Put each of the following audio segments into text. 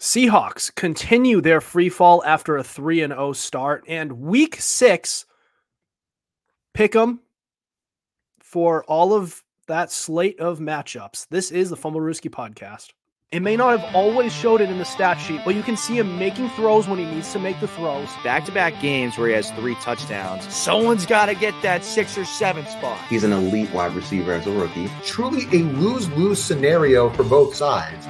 Seahawks continue their free fall after a 3-0 start, and week 6, pick 'em for all of that slate of matchups. This is the Fumblerooski podcast. It may not have always showed it in the stat sheet, but you can see him making throws when he needs to make the throws. Back-to-back games where he has 3 touchdowns. Someone's got to get that 6 or 7 spot. He's an elite wide receiver as a rookie. Truly a lose-lose scenario for both sides.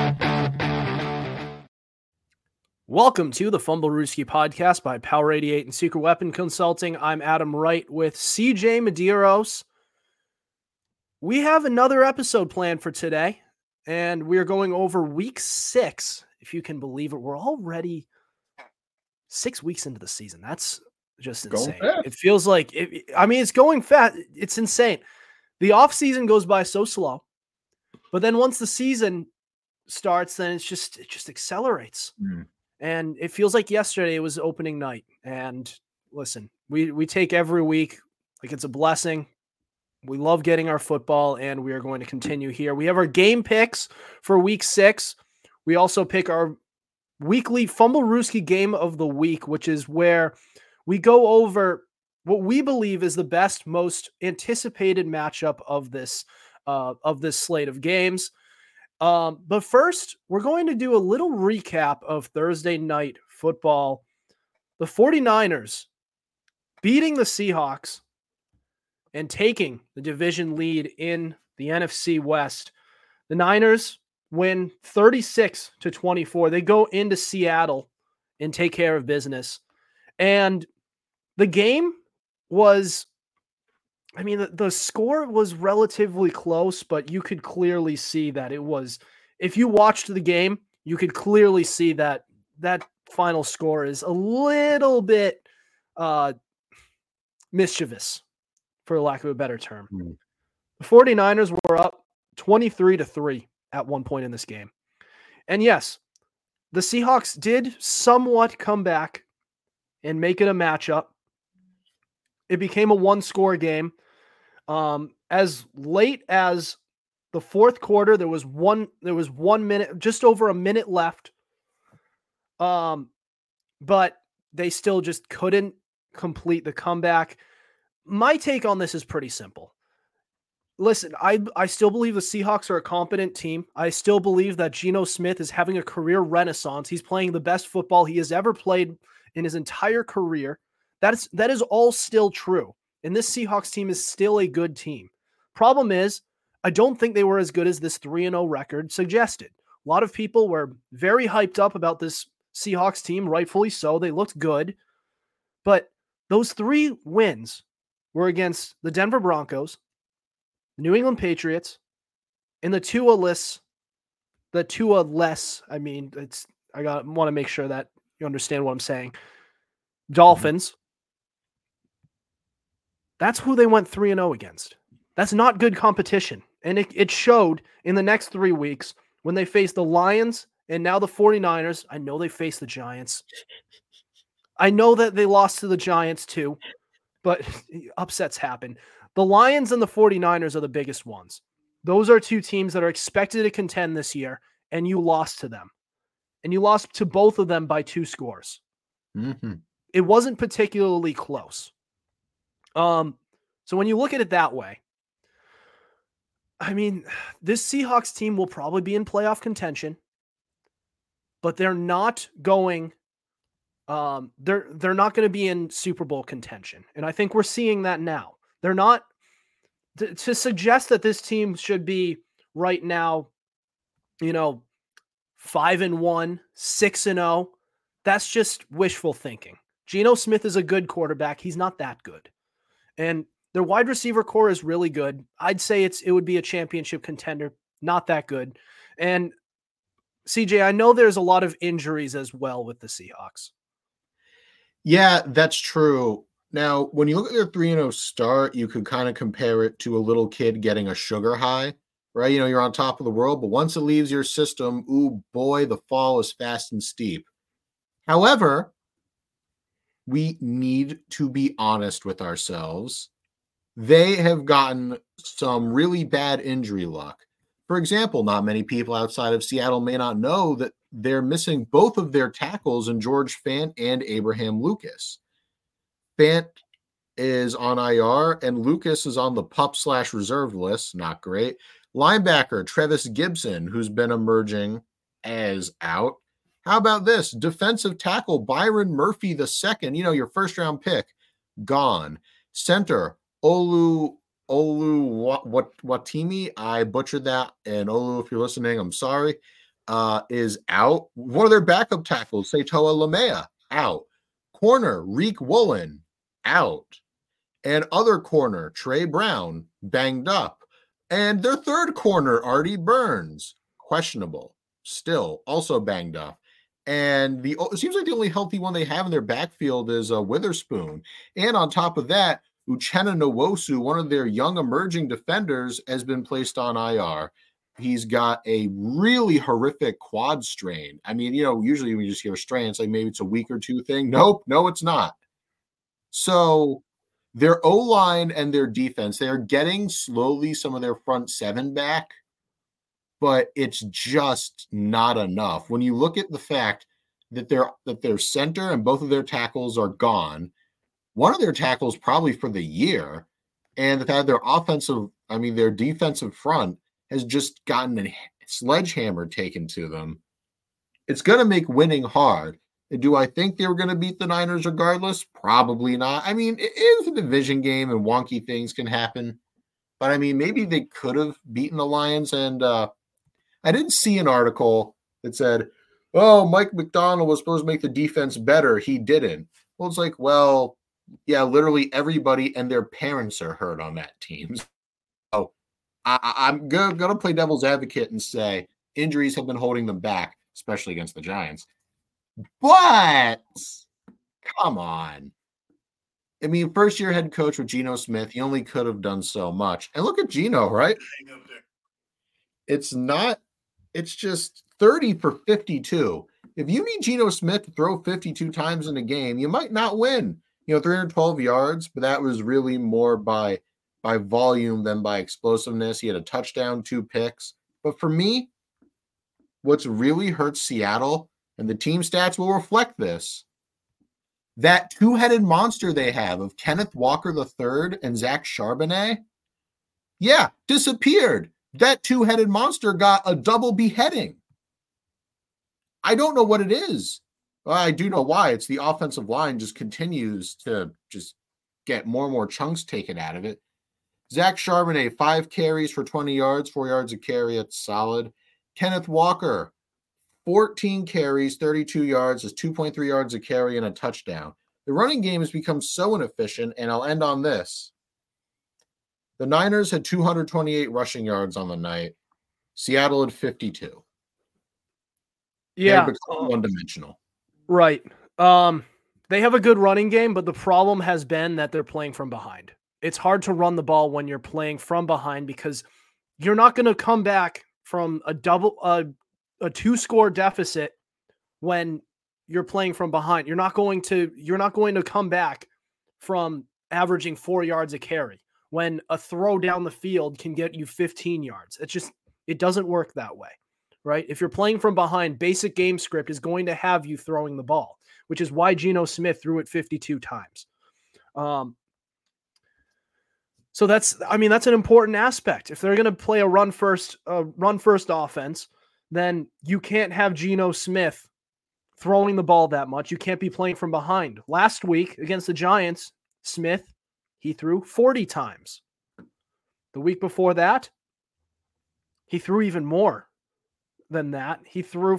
Welcome to the Fumblerooski podcast by Power 88 and Secret Weapon Consulting. I'm Adam Wright with CJ Medeiros. We have another episode planned for today, and we're going over week 6, if you can believe it. We're already 6 weeks into the season. That's just insane. It feels like, it's going fast. It's insane. The offseason goes by so slow, but then once the season starts, then it just accelerates. And it feels like yesterday was opening night. And listen, we take every week like it's a blessing. We love getting our football, and we are going to continue here. We have our game picks for week 6. We also pick our weekly Fumblerooski game of the week, which is where we go over what we believe is the best, most anticipated matchup of this slate of games. But first, we're going to do a little recap of Thursday night football. The 49ers beating the Seahawks and taking the division lead in the NFC West. The Niners win 36-24. They go into Seattle and take care of business. And the game was, the score was relatively close, but you could clearly see that it was, if you watched the game, you could clearly see that that final score is a little bit mischievous, for lack of a better term. The 49ers were up 23-3 at one point in this game. And yes, the Seahawks did somewhat come back and make it a matchup. It became a one-score game. As late as the fourth quarter, there was 1 minute, just over a minute left. But they still just couldn't complete the comeback. My take on this is pretty simple. Listen, I still believe the Seahawks are a competent team. I still believe that Geno Smith is having a career renaissance. He's playing the best football he has ever played in his entire career. That is all still true. And this Seahawks team is still a good team. Problem is, I don't think they were as good as this 3-0 record suggested. A lot of people were very hyped up about this Seahawks team, rightfully so. They looked good. But those 3 wins were against the Denver Broncos, the New England Patriots, and the Tua-less. I want to make sure that you understand what I'm saying. Dolphins. That's who they went 3-0 against. That's not good competition. And it showed in the next 3 weeks when they faced the Lions and now the 49ers. I know they faced the Giants. I know that they lost to the Giants too, but upsets happen. The Lions and the 49ers are the biggest ones. Those are 2 teams that are expected to contend this year, and you lost to them. And you lost to both of them by 2 scores. It wasn't particularly close. So when you look at it that way, this Seahawks team will probably be in playoff contention, but they're not going, they're not going to be in Super Bowl contention. And I think we're seeing that now. They're not, to suggest that this team should be right now, 5-1, 6-0, that's just wishful thinking. Geno Smith is a good quarterback. He's not that good. And their wide receiver core is really good. I'd say it would be a championship contender. Not that good. And CJ, I know there's a lot of injuries as well with the Seahawks. Yeah, that's true. Now, when you look at their 3-0 start, you could kind of compare it to a little kid getting a sugar high, right? You're on top of the world, but once it leaves your system, ooh boy, the fall is fast and steep. However, we need to be honest with ourselves. They have gotten some really bad injury luck. For example, not many people outside of Seattle may not know that they're missing both of their tackles in George Fant and Abraham Lucas. Fant is on IR and Lucas is on the PUP/reserve list. Not great. Linebacker Trevis Gibson, who's been emerging as out. How about this? Defensive tackle Byron Murphy II, your first round pick, gone. Center Olu Watimi, I butchered that. And Olu, if you're listening, I'm sorry, is out. One of their backup tackles, Setoa Lamea, out. Corner Reek Woolen, out. And other corner, Trey Brown, banged up. And their third corner, Artie Burns, questionable, still also banged up. And it seems like the only healthy one they have in their backfield is Witherspoon. And on top of that, Uchenna Nwosu, one of their young emerging defenders, has been placed on IR. He's got a really horrific quad strain. I mean, usually when you just hear strain, it's like maybe it's a week or two thing. Nope, no, it's not. So their O-line and their defense, they are getting slowly some of their front seven back, but it's just not enough. When you look at the fact that their center and both of their tackles are gone, one of their tackles probably for the year, and that their defensive front has just gotten a sledgehammer taken to them, it's going to make winning hard. Do I think they were going to beat the Niners regardless? Probably not. I mean, it is a division game and wonky things can happen. But I mean, maybe they could have beaten the Lions. And I didn't see an article that said, oh, Mike McDonald was supposed to make the defense better. He didn't. Well, it's like, well, yeah, literally everybody and their parents are hurt on that team. So I'm going to play devil's advocate and say injuries have been holding them back, especially against the Giants. But come on. I mean, first-year head coach with Geno Smith, he only could have done so much. And look at Geno, right? It's just 30 for 52. If you need Geno Smith to throw 52 times in a game, you might not win. 312 yards, but that was really more by volume than by explosiveness. He had a touchdown, 2 picks. But for me, what's really hurt Seattle, and the team stats will reflect this, that two-headed monster they have of Kenneth Walker III and Zach Charbonnet, disappeared. That two-headed monster got a double beheading. I don't know what it is. Well, I do know why. It's the offensive line just continues to just get more and more chunks taken out of it. Zach Charbonnet, 5 carries for 20 yards, 4 yards a carry. It's solid. Kenneth Walker, 14 carries, 32 yards, is 2.3 yards a carry and a touchdown. The running game has become so inefficient, and I'll end on this. The Niners had 228 rushing yards on the night. Seattle had 52. Yeah. They're one-dimensional. Right. They have a good running game, but the problem has been that they're playing from behind. It's hard to run the ball when you're playing from behind because you're not going to come back from a 2-score deficit when you're playing from behind. You're not going to come back from averaging 4 yards a carry when a throw down the field can get you 15 yards. It doesn't work that way, right? If you're playing from behind, basic game script is going to have you throwing the ball, which is why Geno Smith threw it 52 times. So that's an important aspect. If they're going to play a run first offense, then you can't have Geno Smith throwing the ball that much. You can't be playing from behind. Last week against the Giants, Smith, he threw 40 times. The week before that, he threw even more than that. He threw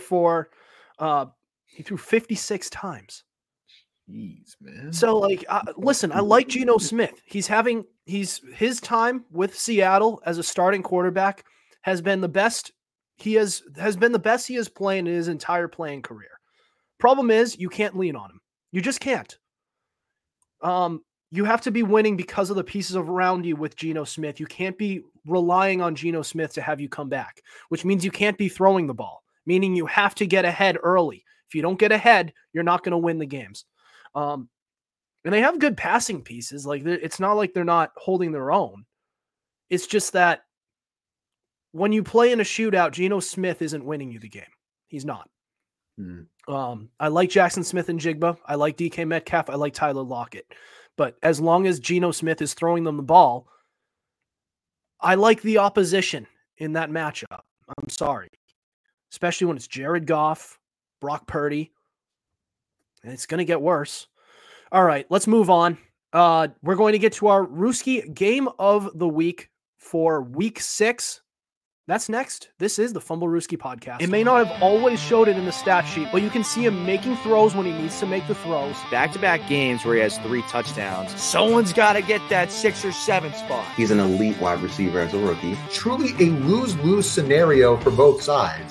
56 times. Jeez, man. So listen, I like Geno Smith. His time with Seattle as a starting quarterback has been the best. He has been the best he has played in his entire playing career. Problem is, you can't lean on him. You just can't. You have to be winning because of the pieces around you with Geno Smith. You can't be relying on Geno Smith to have you come back, which means you can't be throwing the ball, meaning you have to get ahead early. If you don't get ahead, you're not going to win the games. And they have good passing pieces. It's not like they're not holding their own. It's just that when you play in a shootout, Geno Smith isn't winning you the game. He's not. I like Jackson Smith and Jigba. I like DK Metcalf. I like Tyler Lockett. But as long as Geno Smith is throwing them the ball, I like the opposition in that matchup. I'm sorry. Especially when it's Jared Goff, Brock Purdy. And it's going to get worse. All right, let's move on. We're going to get to our Ruski game of the week for week 6. That's next. This is the Fumble Ruski podcast. It may not have always showed it in the stat sheet, but you can see him making throws when he needs to make the throws. Back-to-back games where he has 3 touchdowns. Someone's got to get that 6 or 7 spot. He's an elite wide receiver as a rookie. Truly a lose-lose scenario for both sides.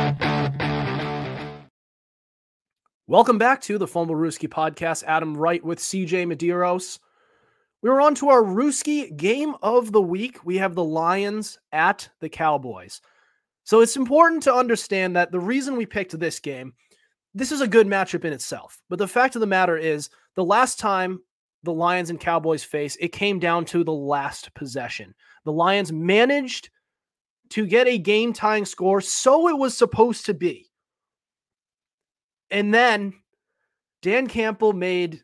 Welcome back to the Fumble Ruski podcast. Adam Wright with CJ Medeiros. We're on to our Ruski game of the week. We have the Lions at the Cowboys. So it's important to understand that the reason we picked this game, this is a good matchup in itself. But the fact of the matter is, the last time the Lions and Cowboys faced, it came down to the last possession. The Lions managed to get a game-tying score, so it was supposed to be. And then Dan Campbell made...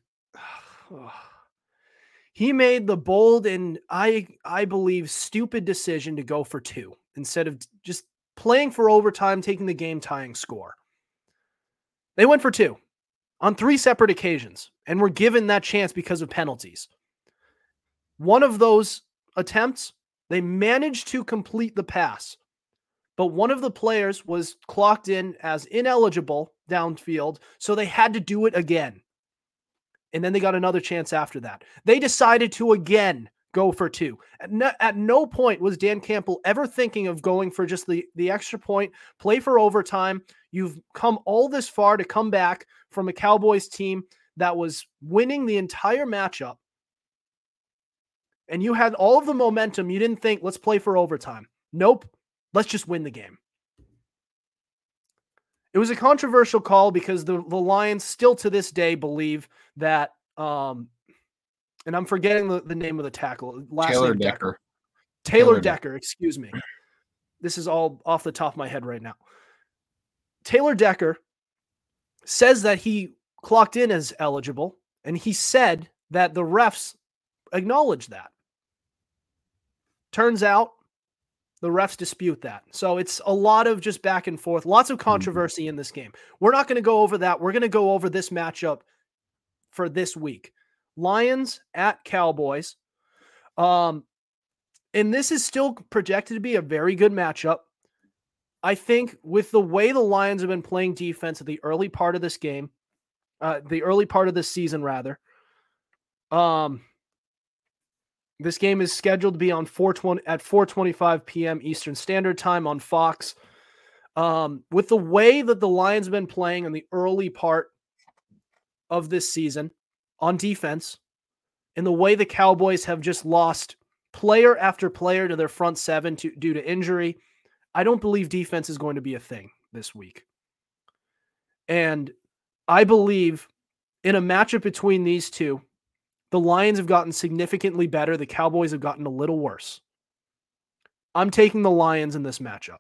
He made the bold and I believe stupid decision to go for 2 instead of just playing for overtime, taking the game tying score. They went for 2 on 3 separate occasions and were given that chance because of penalties. One of those attempts, they managed to complete the pass, but one of the players was clocked in as ineligible downfield, so they had to do it again. And then they got another chance after that. They decided to again go for 2. At no point was Dan Campbell ever thinking of going for just the extra point, play for overtime. You've come all this far to come back from a Cowboys team that was winning the entire matchup. And you had all of the momentum. You didn't think, let's play for overtime. Nope. Let's just win the game. It was a controversial call because the Lions still to this day believe that, and I'm forgetting the name of the tackle. Taylor Decker. Taylor Decker, excuse me. This is all off the top of my head right now. Taylor Decker says that he clocked in as eligible, and he said that the refs acknowledged that. Turns out, the refs dispute that. So it's a lot of just back and forth, lots of controversy in this game. We're not going to go over that. We're going to go over this matchup for this week. Lions at Cowboys. And this is still projected to be a very good matchup. I think with the way the Lions have been playing defense at the early part of this game, the early part of this season, rather, this game is scheduled to be on 4:25 p.m. Eastern Standard Time on Fox. With the way that the Lions have been playing in the early part of this season on defense, and the way the Cowboys have just lost player after player to their front 7 due to injury, I don't believe defense is going to be a thing this week. And I believe in a matchup between these two, the Lions have gotten significantly better. The Cowboys have gotten a little worse. I'm taking the Lions in this matchup.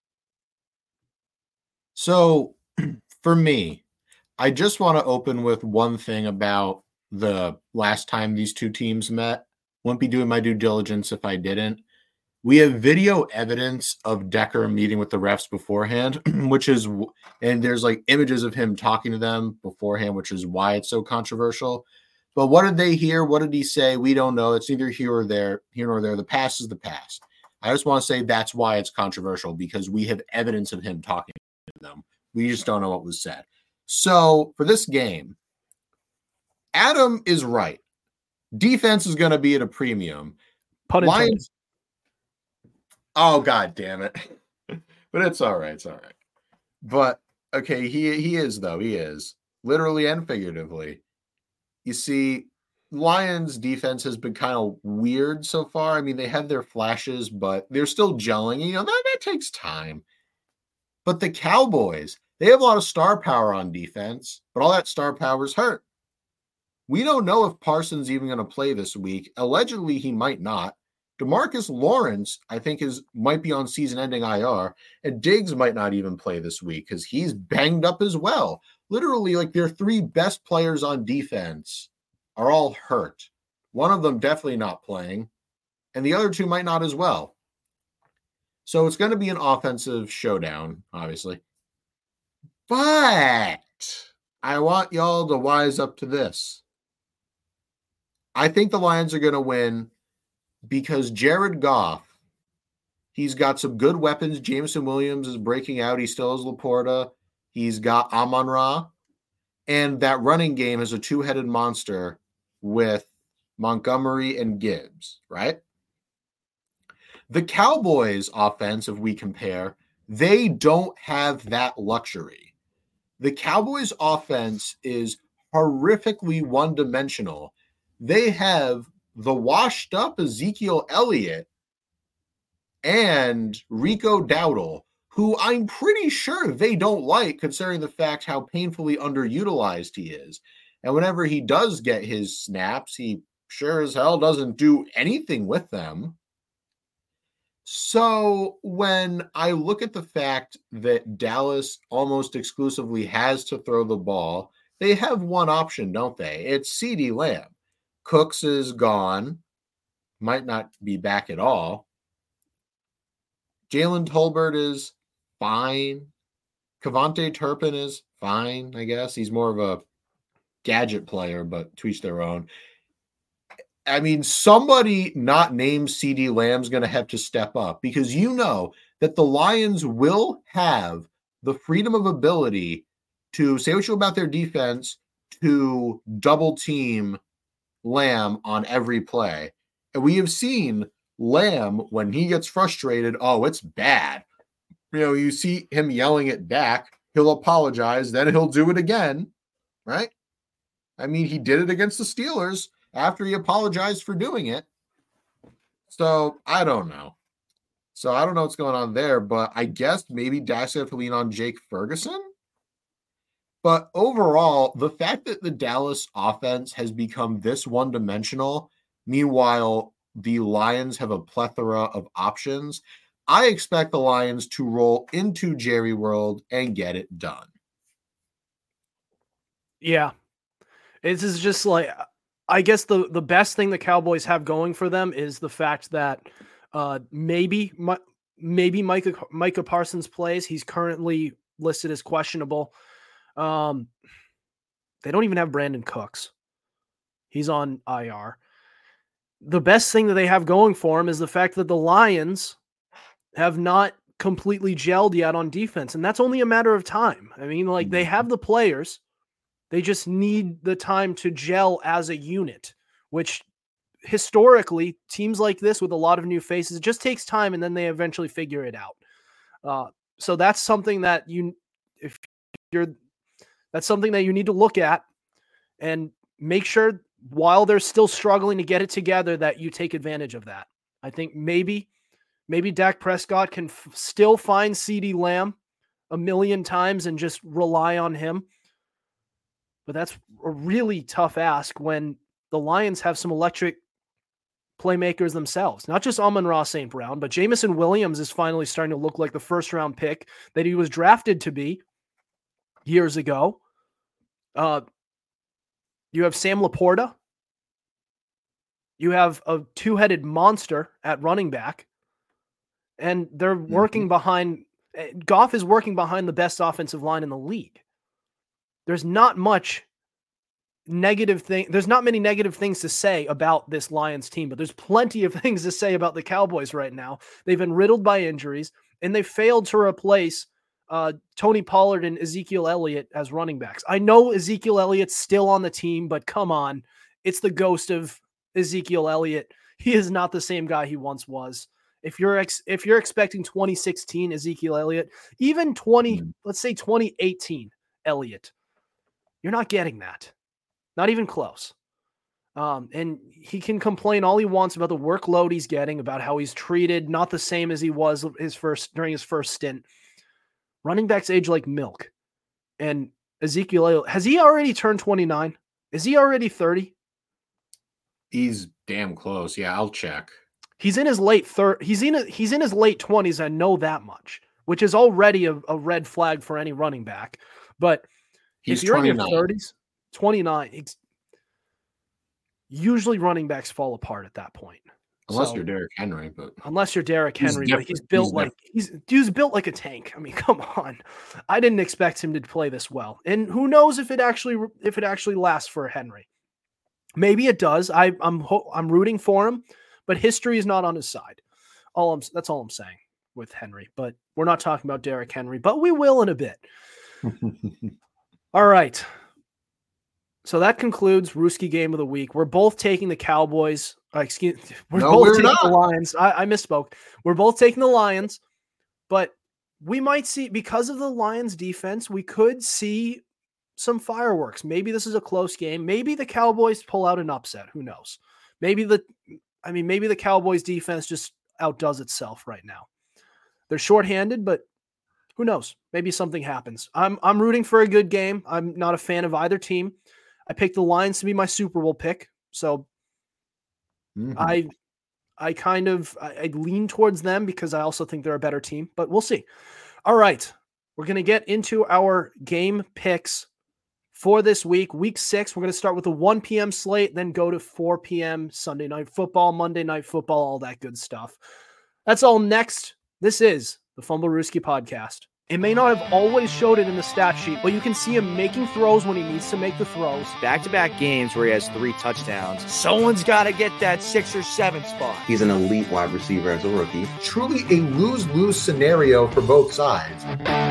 So for me, I just want to open with one thing about the last time these two teams met. Wouldn't be doing my due diligence if I didn't. We have video evidence of Decker meeting with the refs beforehand, and there's like images of him talking to them beforehand, which is why it's so controversial. But what did they hear? What did he say? We don't know. It's neither here nor there. The past is the past. I just want to say that's why it's controversial, because we have evidence of him talking to them. We just don't know what was said. So for this game, Adam is right. Defense is going to be at a premium. Lions. Oh, God damn it. But it's all right. It's all right. But, okay, he is, though. He is. Literally and figuratively. You see, Lions defense has been kind of weird so far. I mean, they had their flashes, but they're still gelling. You know, that takes time. But the Cowboys, they have a lot of star power on defense, but all that star power is hurt. We don't know if Parsons even going to play this week. Allegedly, he might not. DeMarcus Lawrence, I think, might be on season-ending IR, and Diggs might not even play this week because he's banged up as well. Literally, like their three best players on defense are all hurt. One of them definitely not playing, and the other two might not as well. So it's going to be an offensive showdown, obviously. But I want y'all to wise up to this. I think the Lions are going to win because Jared Goff, he's got some good weapons. Jameson Williams is breaking out. He still has Laporta. He's got Amon-Ra. And that running game is a two-headed monster with Montgomery and Gibbs, right? The Cowboys' offense, if we compare, they don't have that luxury. The Cowboys' offense is horrifically one-dimensional. They have the washed-up Ezekiel Elliott and Rico Dowdle, who I'm pretty sure they don't like, considering the fact how painfully underutilized he is. And whenever he does get his snaps, he sure as hell doesn't do anything with them. So when I look at the fact that Dallas almost exclusively has to throw the ball, they have one option, don't they? It's CeeDee Lamb. Cooks is gone, might not be back at all. Jalen Tolbert is fine. Kevontae Turpin is fine, I guess. He's more of a gadget player, but to each their own. I mean, somebody not named CeeDee Lamb's going to have to step up because you know that the Lions will have the freedom of ability to say what you about their defense, to double team Lamb on every play. And we have seen Lamb, when he gets frustrated, oh, it's bad. You know, you see him yelling at Dak, he'll apologize, then he'll do it again, right? I mean, he did it against the Steelers after he apologized for doing it. So, I don't know. So, I don't know what's going on there, but I guess maybe Dak's going to have to lean on Jake Ferguson. But overall, the fact that the Dallas offense has become this one-dimensional, meanwhile, the Lions have a plethora of options, I expect the Lions to roll into Jerry World and get it done. Yeah. This is just like, I guess the best thing the Cowboys have going for them is the fact that maybe Micah Parsons plays. He's currently listed as questionable. They don't even have Brandon Cooks. He's on IR. The best thing that they have going for him is the fact that the Lions have not completely gelled yet on defense, and that's only a matter of time. I mean, like, they have the players. They just need the time to gel as a unit, which historically, teams like this with a lot of new faces, it just takes time, and then they eventually figure it out. So that's something that that's something that you need to look at and make sure while they're still struggling to get it together that you take advantage of that. I think maybe Dak Prescott can still find CeeDee Lamb a million times and just rely on him. But that's a really tough ask when the Lions have some electric playmakers themselves. Not just Amon-Ra St. Brown, but Jameson Williams is finally starting to look like the first-round pick that he was drafted to be years ago. You have Sam Laporta. You have a two-headed monster at running back. And they're working behind – Goff is working behind the best offensive line in the league. There's not much negative thing. There's not many negative things to say about this Lions team, but there's plenty of things to say about the Cowboys right now. They've been riddled by injuries, and they failed to replace Tony Pollard and Ezekiel Elliott as running backs. I know Ezekiel Elliott's still on the team, but come on. It's the ghost of Ezekiel Elliott. He is not the same guy he once was. If you're expecting 2016 Ezekiel Elliott, even let's say 2018 Elliott, you're not getting that. Not even close. And he can complain all he wants about the workload he's getting, about how he's treated, not the same as he was during his first stint. Running backs age like milk. And Ezekiel Elliott, has he already turned 29? Is he already 30? He's damn close. Yeah, I'll check. He's in his late he's in his late 20s. I know that much, which is already a red flag for any running back. But He's if you're 29. in your 30s, 29, usually running backs fall apart at that point. Unless you're Derrick Henry, but he's built like a tank. I mean, come on. I didn't expect him to play this well. And who knows if it actually lasts for Henry. Maybe it does. I'm rooting for him, but history is not on his side. That's all I'm saying with Henry. But we're not talking about Derrick Henry, but we will in a bit. All right. So that concludes Ruski Game of the Week. We're both taking the Cowboys. We're both taking the Lions. I misspoke. We're both taking the Lions, but we might see, because of the Lions defense, we could see some fireworks. Maybe this is a close game. Maybe the Cowboys pull out an upset. Who knows? Maybe the Cowboys defense just outdoes itself right now. They're shorthanded, but who knows? Maybe something happens. I'm rooting for a good game. I'm not a fan of either team. I picked the Lions to be my Super Bowl pick. So I lean towards them because I also think they're a better team, but we'll see. All right. We're going to get into our game picks for this week, week 6. We're going to start with a 1 p.m. slate, then go to 4 p.m. Sunday Night Football, Monday Night Football, all that good stuff. That's all next. This is the Fumblerooski Podcast. It may not have always showed it in the stat sheet, but you can see him making throws when he needs to make the throws. Back-to-back games where he has 3 touchdowns. Someone's got to get that 6 or 7 spot. He's an elite wide receiver as a rookie. Truly a lose-lose scenario for both sides.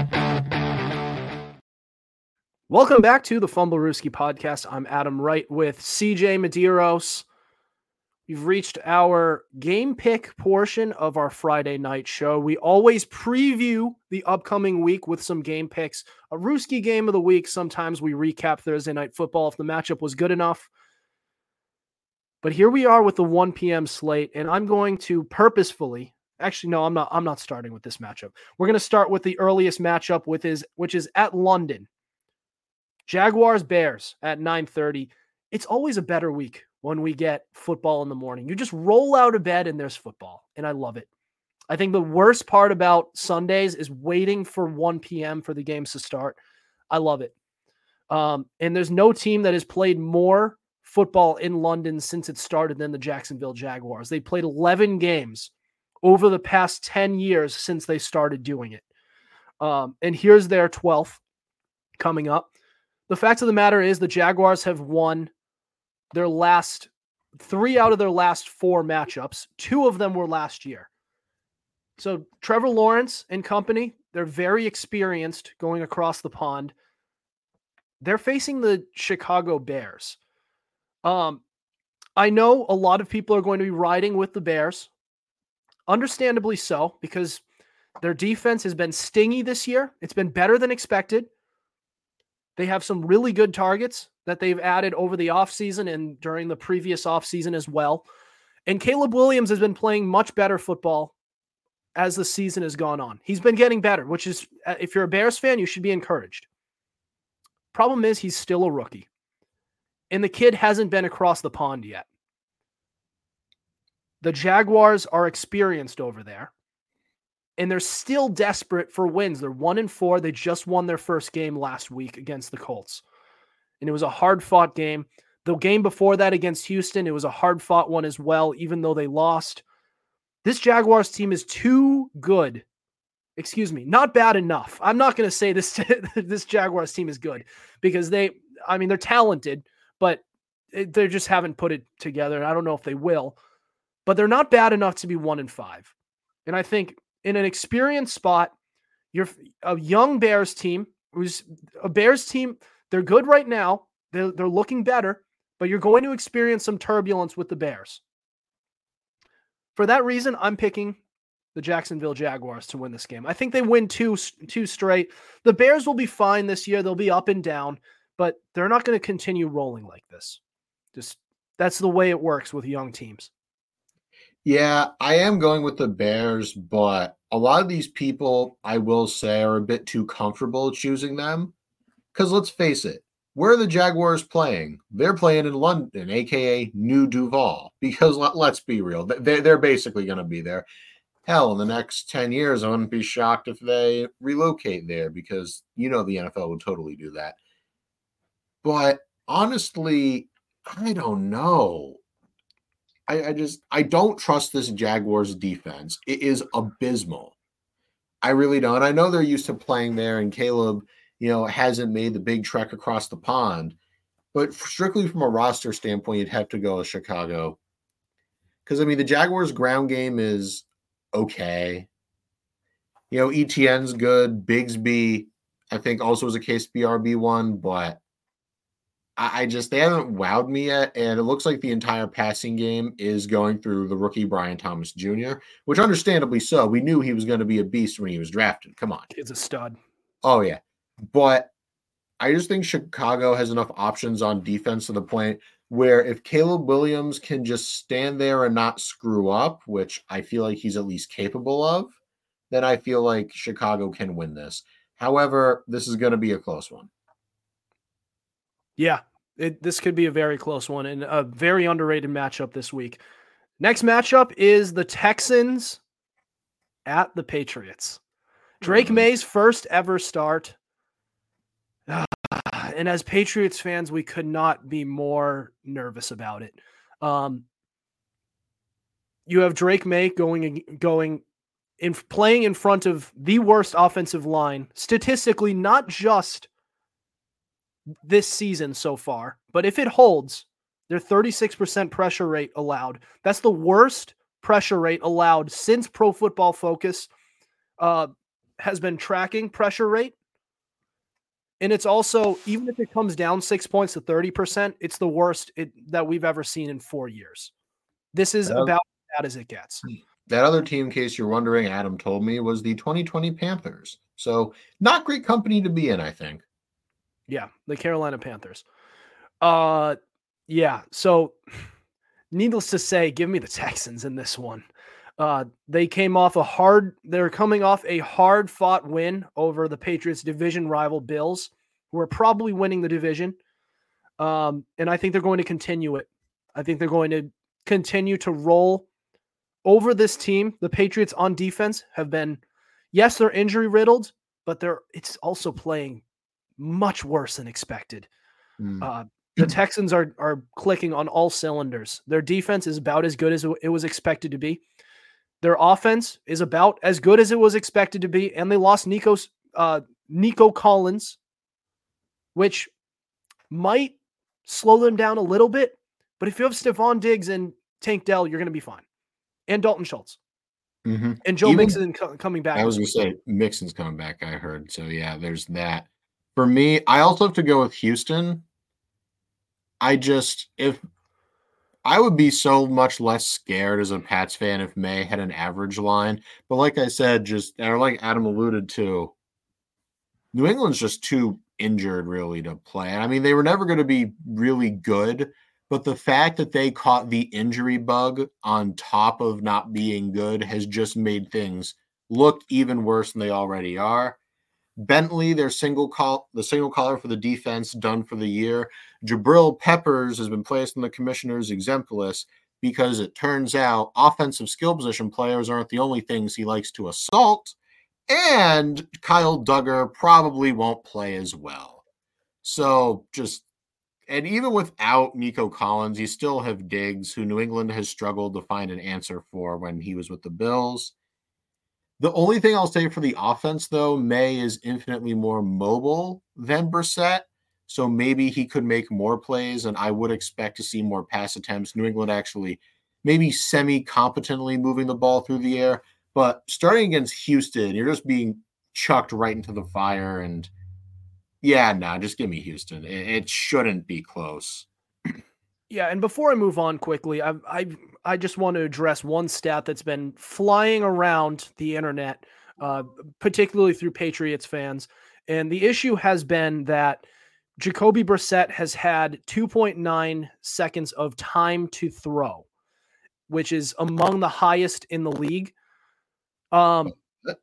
Welcome back to the Fumblerooski Podcast. I'm Adam Wright with CJ Medeiros. We've reached our game pick portion of our Friday night show. We always preview the upcoming week with some game picks. A Rooski game of the week. Sometimes we recap Thursday Night Football if the matchup was good enough. But here we are with the 1 p.m. slate, and I'm going to purposefully... Actually, no, I'm not starting with this matchup. We're going to start with the earliest matchup, which is at London. Jaguars-Bears at 9:30. It's always a better week when we get football in the morning. You just roll out of bed and there's football, and I love it. I think the worst part about Sundays is waiting for 1 p.m. for the games to start. I love it. And there's no team that has played more football in London since it started than the Jacksonville Jaguars. They played 11 games over the past 10 years since they started doing it. And here's their 12th coming up. The fact of the matter is the Jaguars have won their last 3 out of their last 4 matchups. 2 of them were last year. So Trevor Lawrence and company, they're very experienced going across the pond. They're facing the Chicago Bears. I know a lot of people are going to be riding with the Bears. Understandably so, because their defense has been stingy this year. It's been better than expected. They have some really good targets that they've added over the offseason and during the previous offseason as well. And Caleb Williams has been playing much better football as the season has gone on. He's been getting better, which is, if you're a Bears fan, you should be encouraged. Problem is, he's still a rookie. And the kid hasn't been across the pond yet. The Jaguars are experienced over there. And they're still desperate for wins. They're 1-4. They just won their first game last week against the Colts. And it was a hard-fought game. The game before that against Houston, it was a hard-fought one as well, even though they lost. This Jaguars team is too good. Excuse me, not bad enough. I'm not going to say this Jaguars team is good because they're talented, but they just haven't put it together. I don't know if they will, but they're not bad enough to be 1-5. And I think in an experienced spot, you're a young Bears team who's a Bears team. They're good right now. They're looking better, but you're going to experience some turbulence with the Bears. For that reason, I'm picking the Jacksonville Jaguars to win this game. I think they win two straight. The Bears will be fine this year. They'll be up and down, but they're not going to continue rolling like this. Just that's the way it works with young teams. Yeah, I am going with the Bears, but a lot of these people, I will say, are a bit too comfortable choosing them. Because let's face it, Where are the Jaguars playing? They're playing in London, aka New Duval, because let's be real, they're basically going to be there. Hell, in the next 10 years, I wouldn't be shocked if they relocate there because the NFL would totally do that. But honestly, I don't know. I don't trust this Jaguars defense. It is abysmal. I really don't. I know they're used to playing there, and Caleb, hasn't made the big trek across the pond. But strictly from a roster standpoint, you'd have to go with Chicago. Because, the Jaguars' ground game is okay. ETN's good. Bigsby, I think, also is a case to be RB1, but they haven't wowed me yet. And it looks like the entire passing game is going through the rookie Brian Thomas Jr., which understandably so. We knew he was going to be a beast when he was drafted. Come on. He's a stud. Oh, yeah. But I just think Chicago has enough options on defense to the point where if Caleb Williams can just stand there and not screw up, which I feel like he's at least capable of, then I feel like Chicago can win this. However, this is going to be a close one. Yeah, this could be a very close one and a very underrated matchup this week. Next matchup is the Texans at the Patriots. Drake May's first ever start. And as Patriots fans, we could not be more nervous about it. You have Drake May playing in front of the worst offensive line, statistically, not just this season so far, but if it holds, their 36% pressure rate allowed. That's the worst pressure rate allowed since Pro Football Focus has been tracking pressure rate. And it's also, even if it comes down 6 points to 30%, it's the worst that we've ever seen in 4 years. This is about as bad as it gets. That other team, in case you're wondering, Adam told me, was the 2020 Panthers. So not great company to be in, I think. Yeah, the Carolina Panthers. Yeah, so needless to say, give me the Texans in this one. They're coming off a hard-fought win over the Patriots' division rival Bills, who are probably winning the division. And I think they're going to continue it. I think they're going to continue to roll over this team. The Patriots on defense have been, yes, they're injury-riddled, but it's also playing much worse than expected. The Texans are clicking on all cylinders. Their defense is about as good as it was expected to be. Their offense is about as good as it was expected to be, and they lost Nico Collins, which might slow them down a little bit. But if you have Stephon Diggs and Tank Dell, you're going to be fine. And Dalton Schultz. Mm-hmm. And Joe Mixon coming back. I was going to say, Mixon's coming back, I heard. So, yeah, there's that. For me, I also have to go with Houston. I would be so much less scared as a Pats fan if May had an average line. But like I said, or like Adam alluded to, New England's just too injured really to play. I mean, they were never going to be really good, but the fact that they caught the injury bug on top of not being good has just made things look even worse than they already are. Bentley, the single caller for the defense, done for the year. Jabril Peppers has been placed on the commissioner's exempt list because it turns out offensive skill position players aren't the only things he likes to assault, and Kyle Duggar probably won't play as well. So and even without Nico Collins, you still have Diggs, who New England has struggled to find an answer for when he was with the Bills. The only thing I'll say for the offense, though, May is infinitely more mobile than Brissett, so maybe he could make more plays, and I would expect to see more pass attempts. New England actually maybe semi-competently moving the ball through the air, but starting against Houston, you're just being chucked right into the fire, and just give me Houston. It shouldn't be close. Yeah, and before I move on quickly, I just want to address one stat that's been flying around the internet, particularly through Patriots fans. And the issue has been that Jacoby Brissett has had 2.9 seconds of time to throw, which is among the highest in the league. I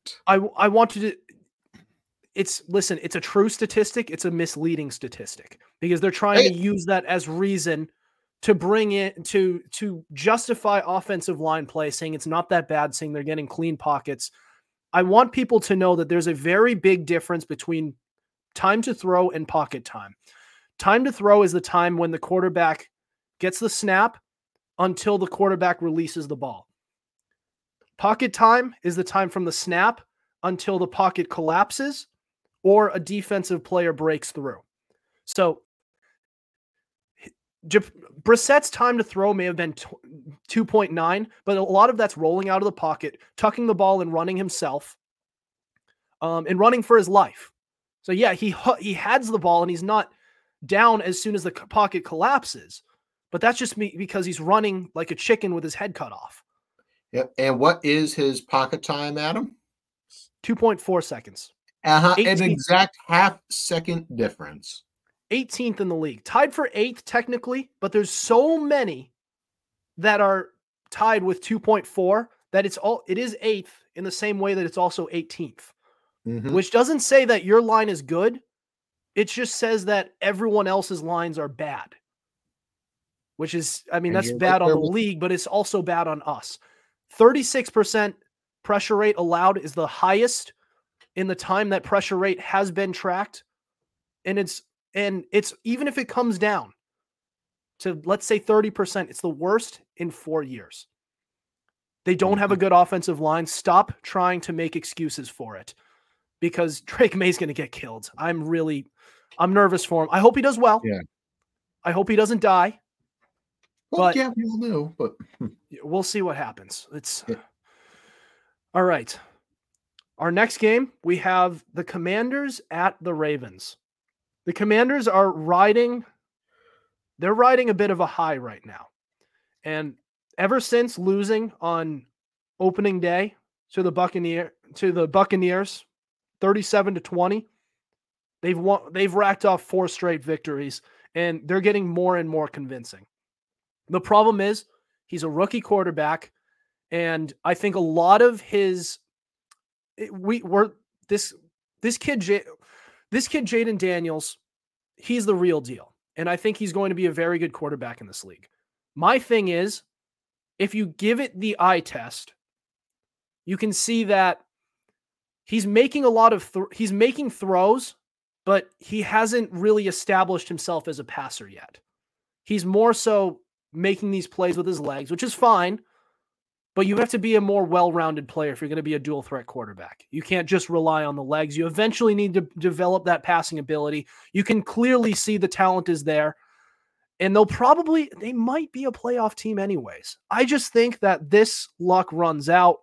wanted to. It's a true statistic. It's a misleading statistic. because they're trying to use that as reason to bring it to justify offensive line play, saying it's not that bad, saying they're getting clean pockets. I want people to know that there's a very big difference between time to throw and pocket time. Time to throw is the time when the quarterback gets the snap until the quarterback releases the ball. Pocket time is the time from the snap until the pocket collapses or a defensive player breaks through. So Brissett's time to throw may have been 2.9, but a lot of that's rolling out of the pocket, tucking the ball and running himself, and running for his life. So yeah, he heads the ball and he's not down as soon as the pocket collapses, but that's just because he's running like a chicken with his head cut off. Yep. And what is his pocket time, Adam? 2.4 seconds. An exact half-second difference. 18th in the league. Tied for 8th technically, but there's so many that are tied with 2.4 that it is 8th in the same way that it's also 18th. Mm-hmm. Which doesn't say that your line is good. It just says that everyone else's lines are bad. Which is, that's bad on the league, but it's also bad on us. 36% pressure rate allowed is the highest in the time that pressure rate has been tracked. And it's even if it comes down to, let's say 30%, it's the worst in 4 years. They don't have a good offensive line. Stop trying to make excuses for it because Drake May's going to get killed. I'm nervous for him. I hope he does well. Yeah. I hope he doesn't die. Well, yeah, we all know, but we'll see what happens. All right. Our next game, we have the Commanders at the Ravens. The Commanders are riding a bit of a high right now. And ever since losing on opening day to the Buccaneers 37-20, they've racked off 4 straight victories and they're getting more and more convincing. The problem is he's a rookie quarterback, and I think a lot of this kid Jaden Daniels, he's the real deal, and I think he's going to be a very good quarterback in this league. My thing is, if you give it the eye test, you can see that he's making he's making throws, but he hasn't really established himself as a passer yet. He's more so making these plays with his legs, which is fine, but you have to be a more well-rounded player if you're going to be a dual threat quarterback. You can't just rely on the legs. You eventually need to develop that passing ability. You can clearly see the talent is there, and they might be a playoff team anyways. I just think that this luck runs out.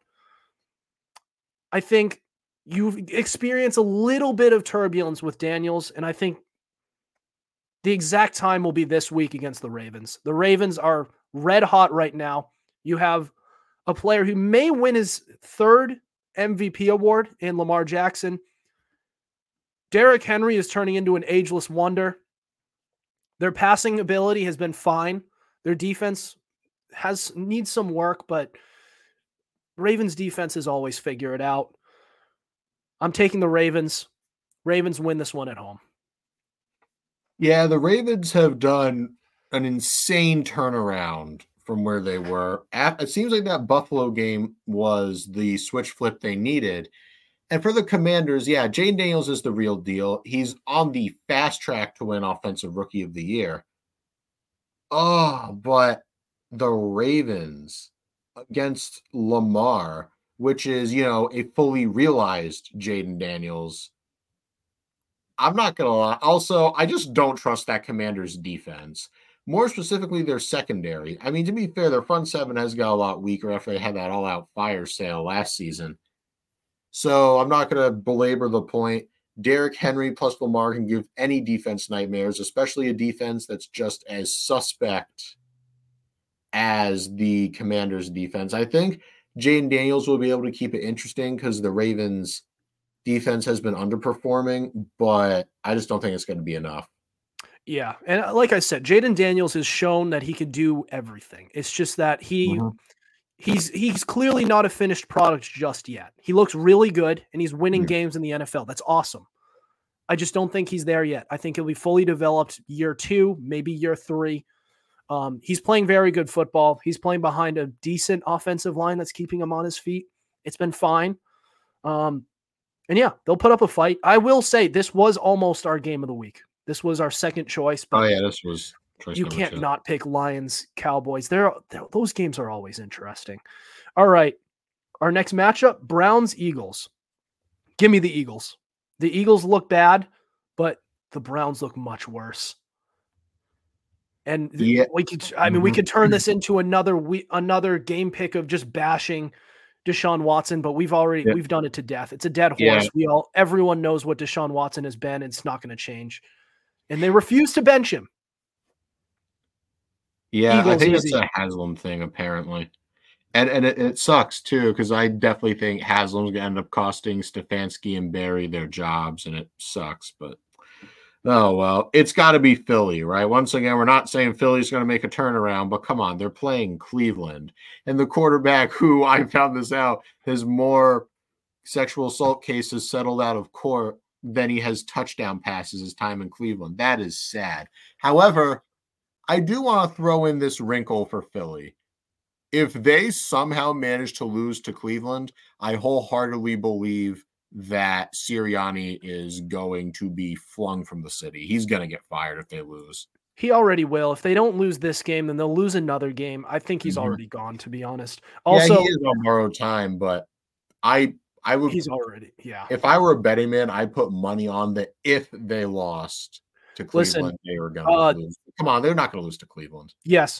I think you experience a little bit of turbulence with Daniels, and I think the exact time will be this week against the Ravens. The Ravens are red hot right now. You have a player who may win his 3rd MVP award in Lamar Jackson. Derrick Henry is turning into an ageless wonder. Their passing ability has been fine. Their defense needs some work, but Ravens defense has always figured it out. I'm taking the Ravens. Ravens win this one at home. Yeah, the Ravens have done an insane turnaround from where they were. It seems like that Buffalo game was the switch flip they needed. And for the Commanders, yeah, Jaden Daniels is the real deal. He's on the fast track to win Offensive Rookie of the Year. Oh, but the Ravens against Lamar, which is, a fully realized Jaden Daniels, I'm not going to lie. Also, I just don't trust that Commanders defense. More specifically, their secondary. To be fair, their front 7 has got a lot weaker after they had that all-out fire sale last season. So I'm not going to belabor the point. Derrick Henry plus Lamar can give any defense nightmares, especially a defense that's just as suspect as the Commanders defense. I think Jaden Daniels will be able to keep it interesting because the Ravens defense has been underperforming, but I just don't think it's going to be enough. Yeah. And like I said, Jaden Daniels has shown that he could do everything. It's just that he's clearly not a finished product just yet. He looks really good and he's winning games in the NFL. That's awesome. I just don't think he's there yet. I think he'll be fully developed year 2, maybe year 3. He's playing very good football. He's playing behind a decent offensive line that's keeping him on his feet. It's been fine. And yeah, they'll put up a fight. I will say this was almost our game of the week. This was our second choice. But Oh yeah, this was choice you number can't 2. not pick Lions, Cowboys. Those games are always interesting. All right. Our next matchup, Browns, Eagles. Give me the Eagles. The Eagles look bad, but the Browns look much worse. And Yeah. we could turn this into another game pick of just bashing Deshaun Watson, but we've done it to death. It's a dead horse. Yeah. Everyone knows what Deshaun Watson has been. It's not going to change. And they refuse to bench him. Yeah, Eagles I think easy. that's a Haslam thing, apparently. And it sucks, too, because I definitely think Haslam's going to end up costing Stefanski and Barry their jobs, and it sucks. But, oh, well, it's got to be Philly, right? Once again, we're not saying Philly's going to make a turnaround, but come on, they're playing Cleveland. And the quarterback who, I found this out, has more sexual assault cases settled out of court than he has touchdown passes his time in Cleveland. That is sad. However, I do want to throw in this wrinkle for Philly. If they somehow manage to lose to Cleveland, I wholeheartedly believe that Sirianni is going to be flung from the city. He's going to get fired if they lose. He already will. If they don't lose this game, then they'll lose another game. I think he's already gone, to be honest. Also, yeah, he is on borrowed time, but I would. He's already, yeah. If I were a betting man, I'd put money on that if they lost to Cleveland, they were going to lose. Come on, they're not going to lose to Cleveland. Yes.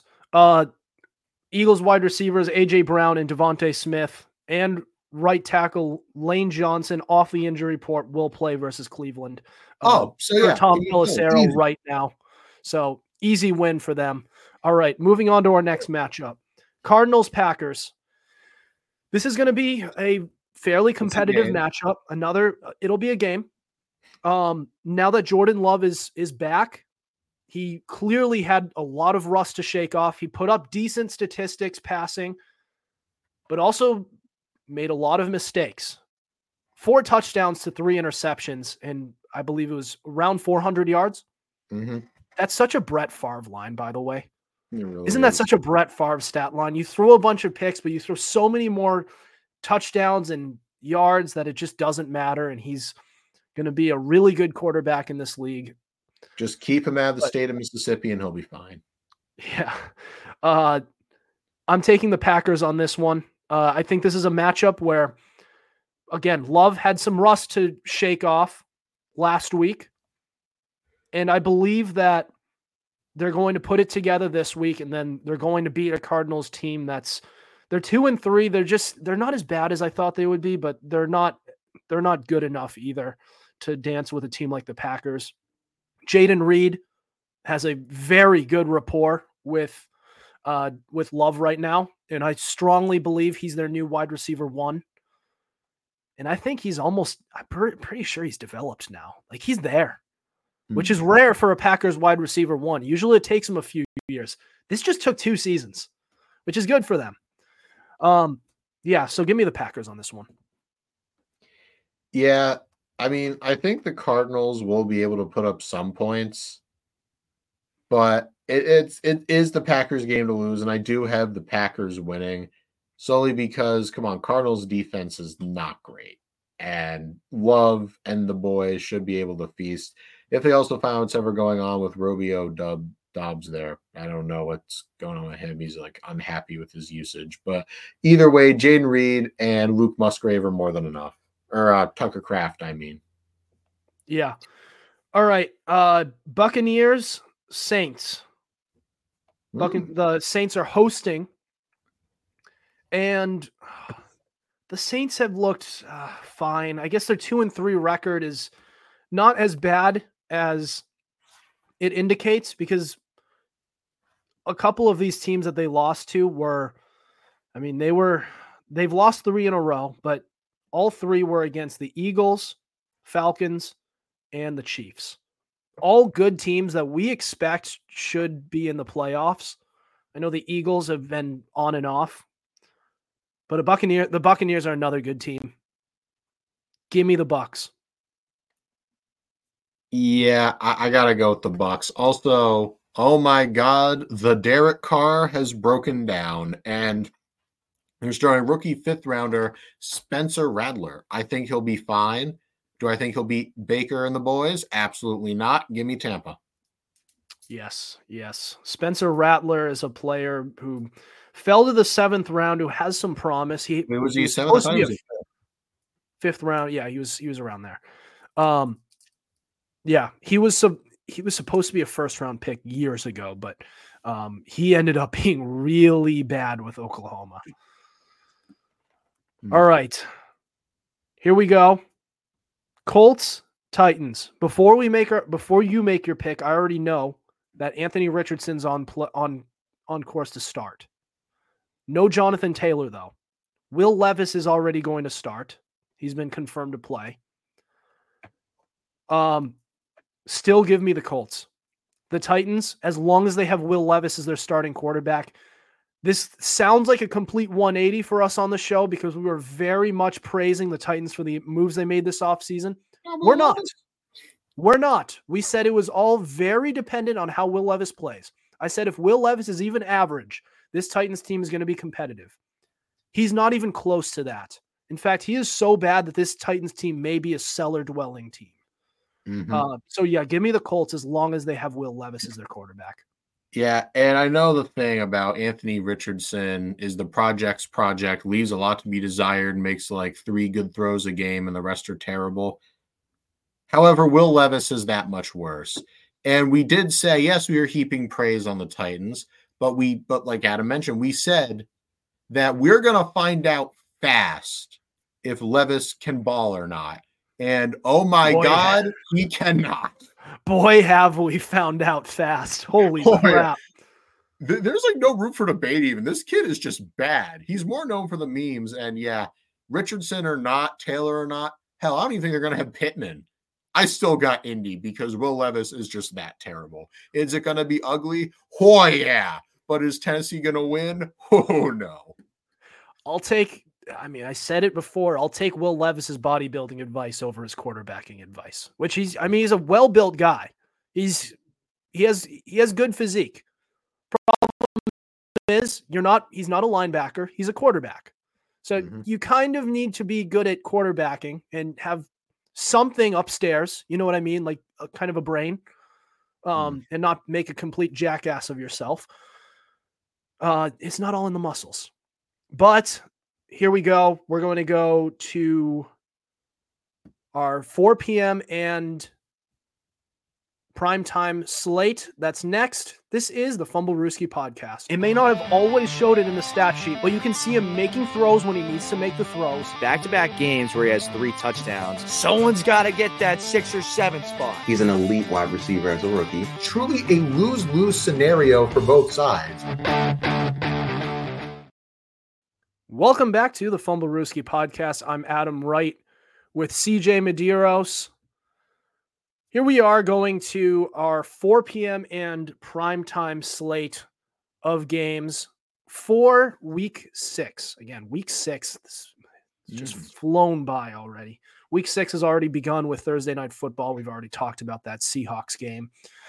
Eagles wide receivers A.J. Brown and Devontae Smith and right tackle Lane Johnson off the injury report will play versus Cleveland. So yeah, Tom Pelissero right now. So easy win for them. All right, moving on to our next matchup. Cardinals Packers. This is going to be a fairly competitive matchup. It'll be a game. Now that Jordan Love is back, he clearly had a lot of rust to shake off. He put up decent statistics passing, but also made a lot of mistakes. 4 touchdowns to 3 interceptions, and I believe it was around 400 yards. Mm-hmm. That's such a Brett Favre line, by the way. Really Isn't that such a Brett Favre stat line? You throw a bunch of picks, but you throw so many more touchdowns and yards that it just doesn't matter, and he's going to be a really good quarterback in this league. Just keep him out of the state of Mississippi and he'll be fine. Yeah. I'm taking the Packers on this one. I think this is a matchup where, again, Love had some rust to shake off last week. And I believe that they're going to put it together this week, and then they're going to beat a Cardinals team they're 2-3. They're not as bad as I thought they would be, but they're not good enough either to dance with a team like the Packers. Jaden Reed has a very good rapport with Love right now, and I strongly believe he's their new wide receiver 1. And I think I'm pretty sure he's developed now. Like, he's there, which is rare for a Packers wide receiver 1. Usually it takes him a few years. This just took 2 seasons, which is good for them. Yeah, so give me the Packers on this one. Yeah, I mean, I think the Cardinals will be able to put up some points, but it is the Packers game to lose, and I do have the Packers winning solely because, come on, Cardinals defense is not great, and Love and the boys should be able to feast. If they also found what's ever going on with Romeo Dobbs there, I don't know what's going on with him. He's like unhappy with his usage, but either way, Jaden Reed and Luke Musgrave are more than enough. Or Tucker Kraft, I mean. Yeah. All right. Buccaneers, Saints. The Saints are hosting. And the Saints have looked fine. I guess their 2-3 record is not as bad as it indicates, because a couple of these teams that they lost to they've lost 3 in a row, but all 3 were against the Eagles, Falcons, and the Chiefs. All good teams that we expect should be in the playoffs. I know the Eagles have been on and off, but the Buccaneers are another good team. Give me the Bucs. Yeah, I gotta go with the Bucks. Also, oh my God, the Derek Carr has broken down, and they're starting rookie fifth rounder Spencer Rattler. I think he'll be fine. Do I think he'll beat Baker and the boys? Absolutely not. Give me Tampa. Yes. Spencer Rattler is a player who fell to the 7th round, who has some promise. It was he the was seventh. supposed to be a 5th round. Yeah, he was around there. Yeah, he was supposed to be a 1st round pick years ago, but he ended up being really bad with Oklahoma. All right. Here we go. Colts, Titans. Before you make your pick, I already know that Anthony Richardson's on course to start. No Jonathan Taylor though. Will Levis is already going to start. He's been confirmed to play. Still give me the Colts. The Titans, as long as they have Will Levis as their starting quarterback. This sounds like a complete 180 for us on the show because we were very much praising the Titans for the moves they made this offseason. We're not. We're not. We said it was all very dependent on how Will Levis plays. I said if Will Levis is even average, this Titans team is going to be competitive. He's not even close to that. In fact, he is so bad that this Titans team may be a cellar-dwelling team. So, yeah, give me the Colts as long as they have Will Levis as their quarterback. Yeah, and I know the thing about Anthony Richardson is the project leaves a lot to be desired, makes like 3 good throws a game, and the rest are terrible. However, Will Levis is that much worse. And we did say, yes, we are heaping praise on the Titans, but like Adam mentioned, we said that we're going to find out fast if Levis can ball or not. And oh my God, he cannot. Boy, have we found out fast. Holy crap. There's like no room for debate even. This kid is just bad. He's more known for the memes. And yeah, Richardson or not, Taylor or not, hell, I don't even think they're going to have Pittman. I still got Indy because Will Levis is just that terrible. Is it going to be ugly? Oh, yeah. But is Tennessee going to win? Oh, no. I said it before. I'll take Will Levis's bodybuilding advice over his quarterbacking advice, which he's a well-built guy. He has good physique. Problem is he's not a linebacker. He's a quarterback. So you kind of need to be good at quarterbacking and have something upstairs. You know what I mean? Like a kind of a brain, and not make a complete jackass of yourself. It's not all in the muscles, but here we go. We're going to go to our 4 p.m. and primetime slate. That's next. This is the Fumblerooski podcast. It may not have always showed it in the stat sheet, but you can see him making throws when he needs to make the throws. Back-to-back games where he has 3 touchdowns. Someone's got to get that 6th or 7th spot. He's an elite wide receiver as a rookie. Truly a lose-lose scenario for both sides. Welcome back to the Fumblerooski podcast. I'm Adam Wright with CJ Medeiros. Here we are going to our 4 p.m. and primetime slate of games for week 6. Again, week 6, it's just flown by already. Week 6 has already begun with Thursday Night Football. We've already talked about that Seahawks game.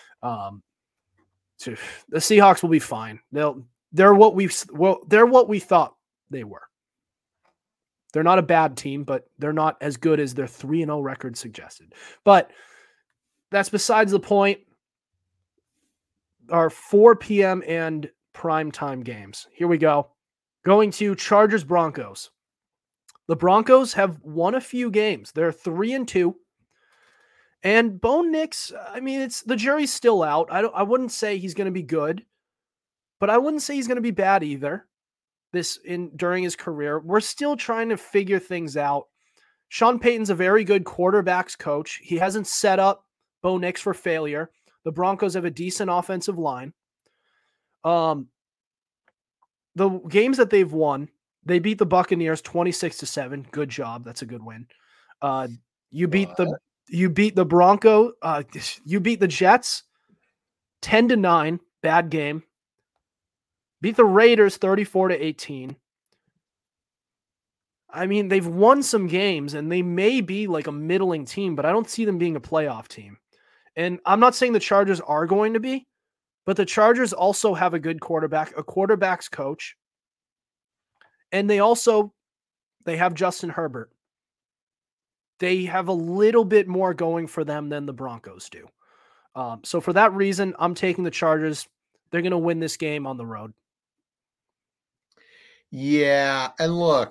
The Seahawks will be fine. They're what we thought they were. They're not a bad team, but they're not as good as their 3-0 record suggested. But that's besides the point. Our 4 p.m. and primetime games. Here we go. Going to Chargers Broncos. The Broncos have won a few games. They're 3-2. And Bo Nix, the jury's still out. I wouldn't say he's going to be good, but I wouldn't say he's going to be bad either. During his career, we're still trying to figure things out. Sean Payton's a very good quarterbacks coach. He hasn't set up Bo Nix for failure. The Broncos have a decent offensive line. The games that they've won, they beat the Buccaneers 26-7. Good job. That's a good win. You beat the Broncos. You beat the Jets 10-9. Bad game. Beat the Raiders 34-18. They've won some games and they may be like a middling team, but I don't see them being a playoff team. And I'm not saying the Chargers are going to be, but the Chargers also have a good quarterback, a quarterback's coach. And they have Justin Herbert. They have a little bit more going for them than the Broncos do. So for that reason, I'm taking the Chargers. They're going to win this game on the road. Yeah, and look,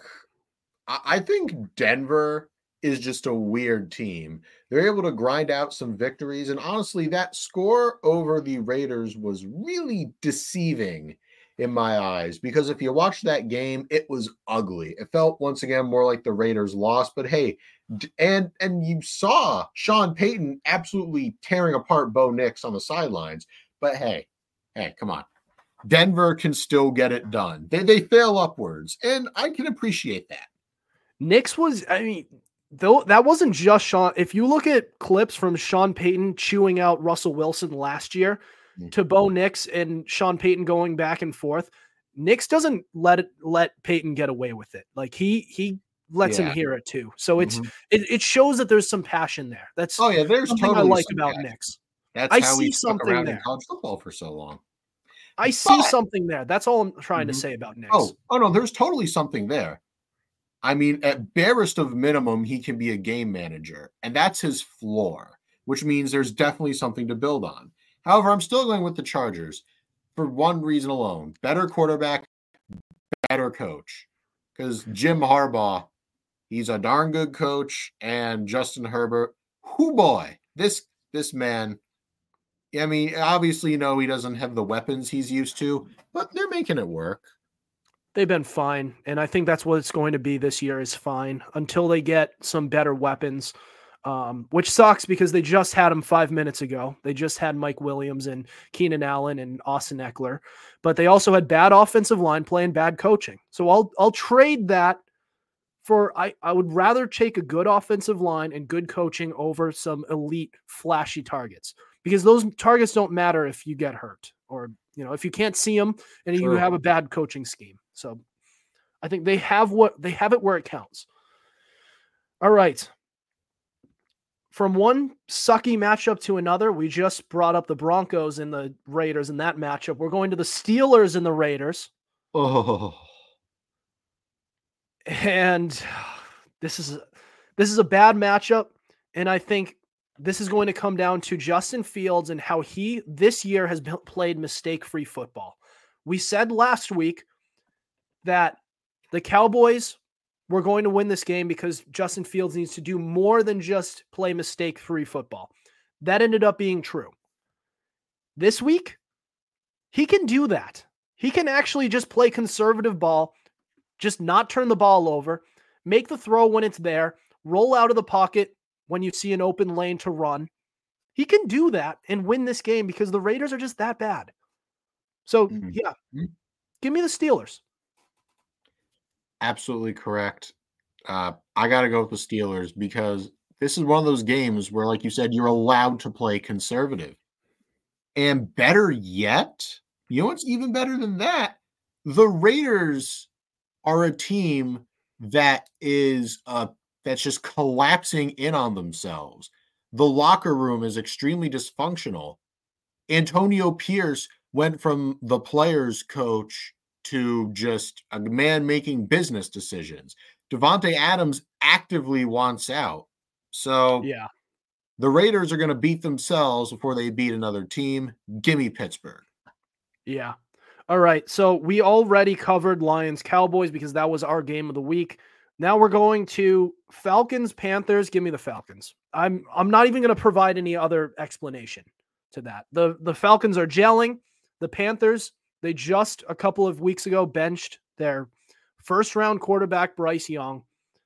I think Denver is just a weird team. They're able to grind out some victories, and honestly, that score over the Raiders was really deceiving in my eyes, because if you watch that game, it was ugly. It felt once again more like the Raiders lost, but hey, and you saw Sean Payton absolutely tearing apart Bo Nix on the sidelines. But hey, come on. Denver can still get it done. They fail upwards, and I can appreciate that. Nix was, though that wasn't just Sean. If you look at clips from Sean Payton chewing out Russell Wilson last year to Bo Nix and Sean Payton going back and forth, Nix doesn't let Payton get away with it. Like he lets him hear it too. So it shows that there's some passion there. That's there's something totally I like some about passion. Nix. That's how he stuck around in college football for so long. I see something there. That's all I'm trying to say about Nix. Oh no, there's totally something there. I mean, at barest of minimum, he can be a game manager, and that's his floor, which means there's definitely something to build on. However, I'm still going with the Chargers for one reason alone: better quarterback, better coach. Because Jim Harbaugh, he's a darn good coach, and Justin Herbert, boy, this man. I mean, obviously, he doesn't have the weapons he's used to, but they're making it work. They've been fine, and I think that's what it's going to be this year is fine until they get some better weapons, which sucks because they just had them 5 minutes ago. They just had Mike Williams and Keenan Allen and Austin Eckler, but they also had bad offensive line play and bad coaching. So I'll trade that for I would rather take a good offensive line and good coaching over some elite flashy targets, because those targets don't matter if you get hurt or if you can't see them and you have a bad coaching scheme. So I think they have it where it counts. All right. From one sucky matchup to another, we just brought up the Broncos and the Raiders in that matchup. We're going to the Steelers and the Raiders. Oh. And this is a bad matchup, and I think this is going to come down to Justin Fields and how he this year has played mistake-free football. We said last week that the Cowboys were going to win this game because Justin Fields needs to do more than just play mistake-free football. That ended up being true. This week, he can do that. He can actually just play conservative ball, just not turn the ball over, make the throw when it's there, roll out of the pocket when you see an open lane to run. He can do that and win this game because the Raiders are just that bad. So, give me the Steelers. Absolutely correct. I got to go with the Steelers because this is one of those games where, like you said, you're allowed to play conservative. And better yet, what's even better than that? The Raiders are a team that is that's just collapsing in on themselves. The locker room is extremely dysfunctional. Antonio Pierce went from the players' coach to just a man making business decisions. Devontae Adams actively wants out. So the Raiders are going to beat themselves before they beat another team. Give me Pittsburgh. Yeah. All right. So we already covered Lions Cowboys because that was our game of the week. Now we're going to Falcons Panthers. Give me the Falcons. I'm not even going to provide any other explanation to that. The Falcons are gelling. The Panthers, they just a couple of weeks ago benched their first round quarterback Bryce Young.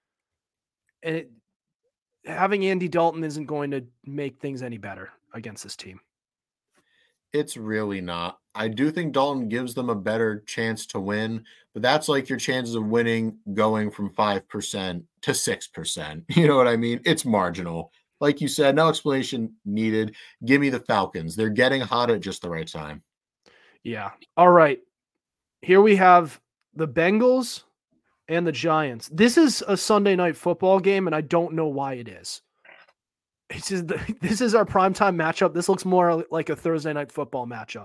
And having Andy Dalton isn't going to make things any better against this team. It's really not. I do think Dalton gives them a better chance to win, but that's like your chances of winning going from 5% to 6%. You know what I mean? It's marginal. Like you said, no explanation needed. Give me the Falcons. They're getting hot at just the right time. Yeah. All right. Here we have the Bengals and the Giants. This is a Sunday night football game, and I don't know why it is. It's just this is our primetime matchup. This looks more like a Thursday night football matchup.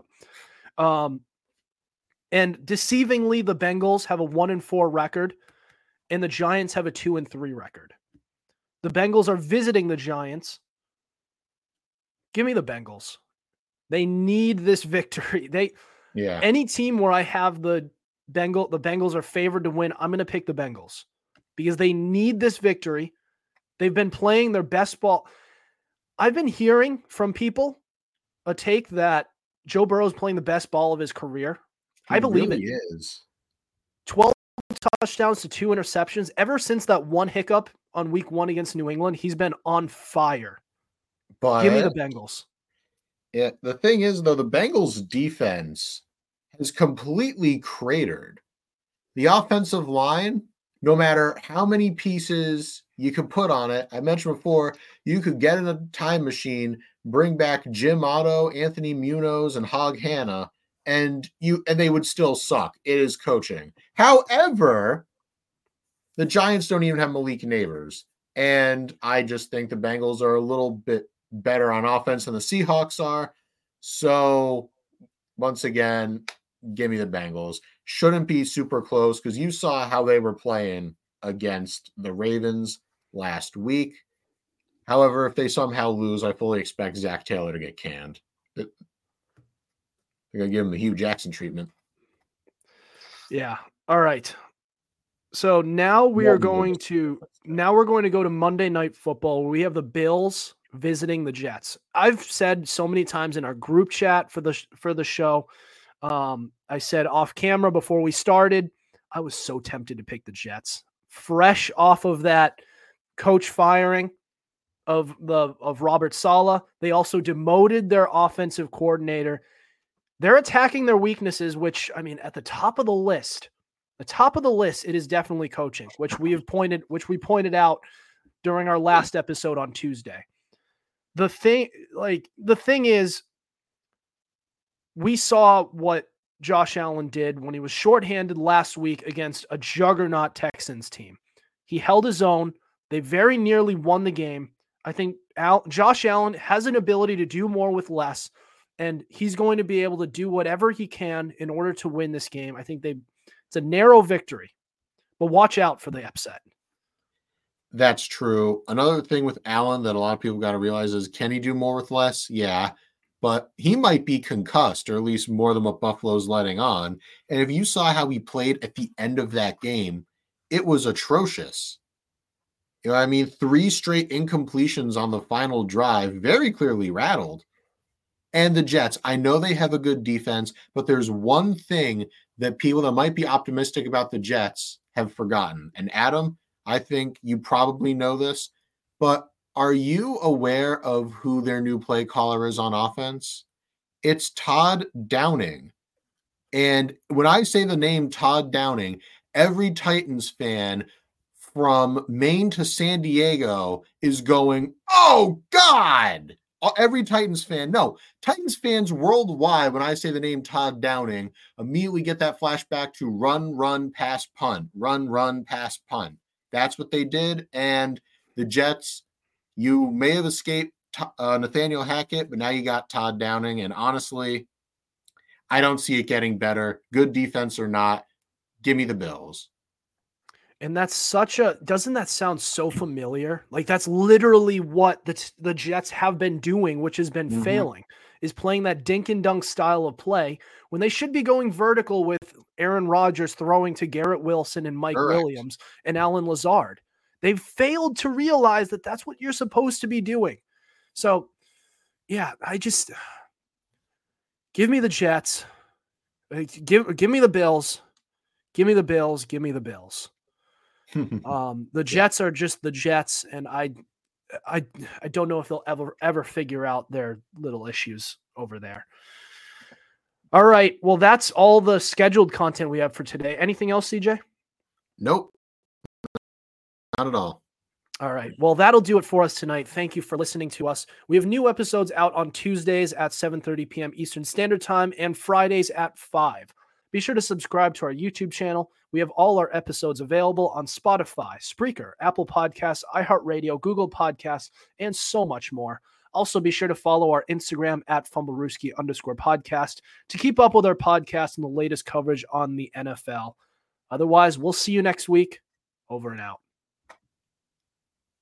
And deceivingly, the Bengals have a 1-4 record, and the Giants have a 2-3 record. The Bengals are visiting the Giants. Give me the Bengals. They need this victory. Any team where I have the Bengals are favored to win, I'm going to pick the Bengals because they need this victory. They've been playing their best ball. I've been hearing from people a take that Joe Burrow is playing the best ball of his career. I believe really it. Is 12 touchdowns to 2 interceptions. Ever since that one hiccup on week 1 against New England, he's been on fire. But give me the Bengals. Yeah, the thing is, though, the Bengals defense has completely cratered. The offensive line, no matter how many pieces you could put on it, I mentioned before, you could get in a time machine, bring back Jim Otto, Anthony Munoz, and Hog Hanna, and they would still suck. It is coaching. However, the Giants don't even have Malik Neighbors, and I just think the Bengals are a little bit better on offense than the Seahawks are. So once again, give me the Bengals. Shouldn't be super close because you saw how they were playing against the Ravens last week. However, if they somehow lose, I fully expect Zach Taylor to get canned. They're going to give him the Hugh Jackson treatment. Yeah. All right. So now we're going to go to Monday Night Football, where we have the Bills visiting the Jets. I've said so many times in our group chat for the show, I said off camera before we started, I was so tempted to pick the Jets. Fresh off of that coach firing of Robert Saleh, they also demoted their offensive coordinator. They're attacking their weaknesses, which, I mean, at the top of the list, it is definitely coaching, which we pointed out during our last episode on Tuesday. The thing is, we saw what Josh Allen did when he was shorthanded last week against a juggernaut Texans team. He held his own. They very nearly won the game. I think Josh Allen has an ability to do more with less, and he's going to be able to do whatever he can in order to win this game. I think it's a narrow victory, but watch out for the upset. That's true. Another thing with Allen that a lot of people got to realize is, can he do more with less? Yeah, but he might be concussed, or at least more than what Buffalo's letting on. And if you saw how he played at the end of that game, it was atrocious. You know what I mean? 3 straight incompletions on the final drive, very clearly rattled. And the Jets, I know they have a good defense, but there's one thing that people that might be optimistic about the Jets have forgotten. And Adam, I think you probably know this, but are you aware of who their new play caller is on offense? It's Todd Downing. And when I say the name Todd Downing, every Titans fan from Maine to San Diego is going, oh, God. Every Titans fans worldwide, when I say the name Todd Downing, immediately get that flashback to run, pass, punt, run, pass, punt. That's what they did. And the Jets, you may have escaped Nathaniel Hackett, but now you got Todd Downing. And honestly, I don't see it getting better. Good defense or not, give me the Bills. And that's doesn't that sound so familiar? Like, that's literally what the Jets have been doing, which has been failing, is playing that dink and dunk style of play when they should be going vertical with Aaron Rodgers throwing to Garrett Wilson and Mike Williams and Allen Lazard. They've failed to realize that that's what you're supposed to be doing. So, yeah, give me the Jets. Give me the Bills. Give me the Bills. Give me the Bills. The Jets are just the Jets, and I don't know if they'll ever figure out their little issues over there. All right, well, that's all the scheduled content we have for today. Anything else, CJ? Nope, not at all. All right, well, that'll do it for us tonight. Thank you for listening to us. We have new episodes out on Tuesdays at 7:30 p.m. Eastern Standard Time and Fridays at 5. Be sure to subscribe to our YouTube channel. We have all our episodes available on Spotify, Spreaker, Apple Podcasts, iHeartRadio, Google Podcasts, and so much more. Also, be sure to follow our Instagram at FumbleRooski_podcast to keep up with our podcast and the latest coverage on the NFL. Otherwise, we'll see you next week. Over and out.